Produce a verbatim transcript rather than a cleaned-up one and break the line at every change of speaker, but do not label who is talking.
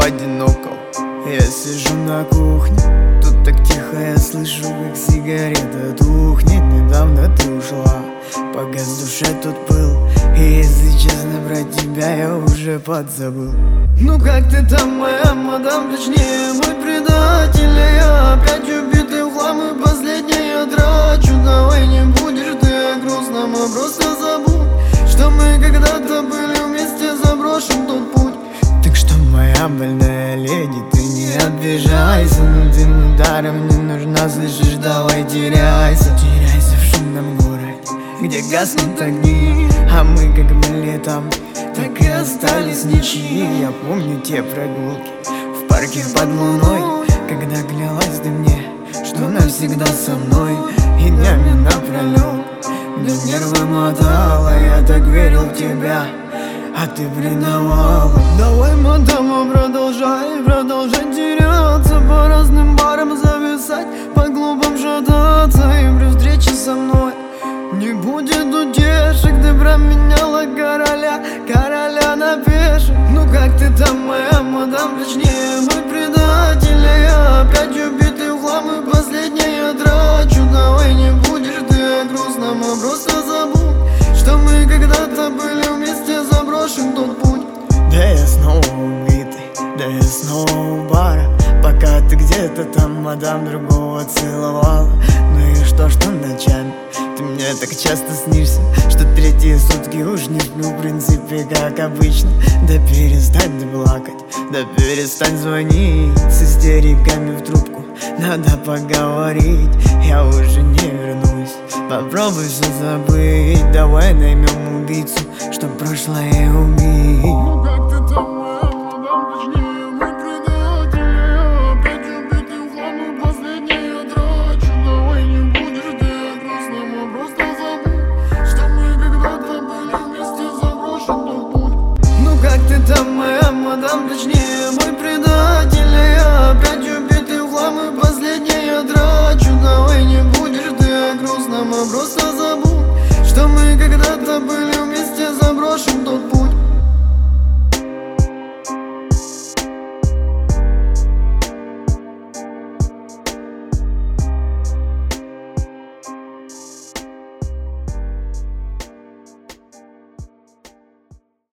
одинокого. Я сижу на кухне, тут так тихо, я слышу, как сигарета тухнет. Недавно ты ушла, погас в душе тут пыл, и если честно, про тебя я уже подзабыл. Ну как ты там, моя мадам, точнее мой предатель? Я опять убитый в хлам, и последний я трачу. Давай не будешь ты о грустном, а просто забудь, что мы когда-то были вместе, заброшен тот путь. Так что, моя больная леди, ты не обижайся, но ты ударом не нужна, слышишь, давай теряйся. Теряйся в шумном городе, где гаснут огни, а мы как были там, так и остались ничьи. Я помню те прогулки в парке под луной, когда клялась ты мне, что навсегда со мной, и днями напролет мне нервы мотала. Я так верил в тебя, а ты предавала. Давай, мадама, продолжай, продолжай теряться, по разным барам зависать, по клубам шататься, и при встрече со мной не будет утешек. Ты променяла короля, короля на пешек. Ну как ты там, моя мадам, точнее мой предатель? Я опять убитый в хлам, и последний я трачу. Давай не будешь ты о грустном, а просто забудь, что мы когда-то были вместе, заброшен тот путь. Да я снова убитый, да я снова у бара, пока ты где-то там, мадам, другого целовала. Ну и что, что ночами ты мне так часто снишься, что третьи сутки уж не сплю, в принципе, как обычно. Да перестань ты плакать, да перестань звонить с истериками в трубку, надо поговорить. Я уже не вернусь, попробуй все забыть. Давай наймем убийцу, чтоб прошлое убить.
Ну как ты там, моя мадам, точнее мой предатель? Я опять убитый в хлам, и последний я трачу. Давай не будешь ты о грустном, а просто забудь, что мы когда-то были вместе, заброшен тот путь.
Ну как ты там, моя мадам, точнее мой предатель? Я опять убитый в хлам, и последний я трачу. Давай не будешь ты о грустном, а просто забудь, что мы когда-то были вместе, заброшен тот путь.